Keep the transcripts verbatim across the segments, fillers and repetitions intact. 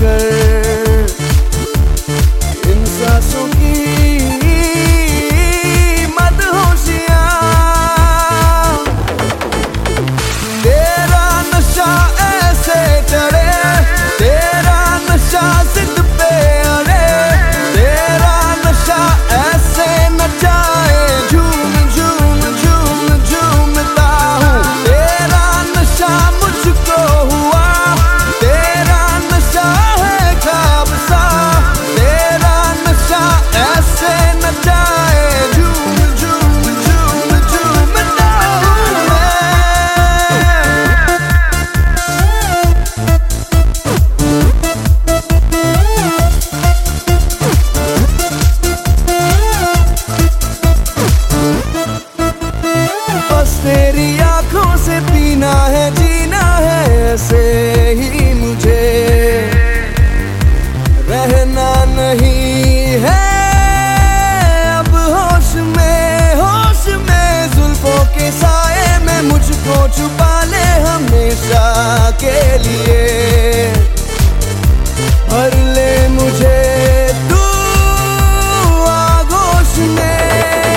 कर इन सांसों की मदहोशियां। तेरा नशा ऐसे चढ़े, तेरा नशा जिद पे अड़े, तेरा नशा ऐसे नचाए झूम झूम झूम झूमता हूँ। तेरा नशा मुझको हुआ, तेरा नशा है ख्वाब सा, तेरा नशा ऐसे नचाए झूम झूम झूम झूमता हूँ मैं। बस तेरी आंखों से पीना है, जीना है ऐसे ही मुझे, रहना नहीं है अब होश में। होश में जुल्फों के साए में मुझको छुपा ले हमेशा के लिए, भर ले मुझे तू आगोश में।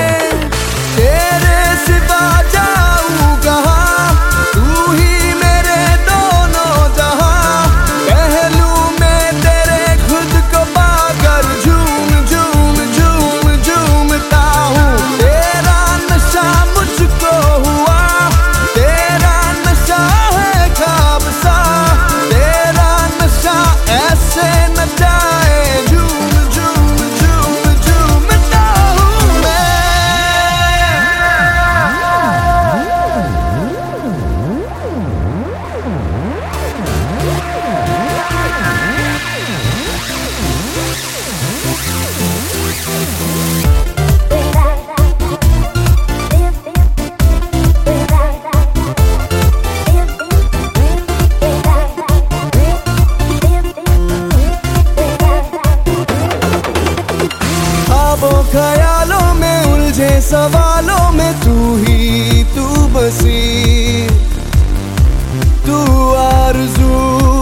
तेरे सिवा जाऊं कहाँ, तू ही मेरे दोनों जहां, पहलू में तेरे खुद को पाकर झूम झूम झूम झूमता हूँ। तेरा नशा मुझको हुआ, तेरा नशा है ख्वाब सा, तेरा नशा ऐसे नचाए झूम झूम झूम झूमता हूँ मैं। ख्वाबों ख्यालों में उलझे सवालों में तू ही तू बसी, तू आरज़ू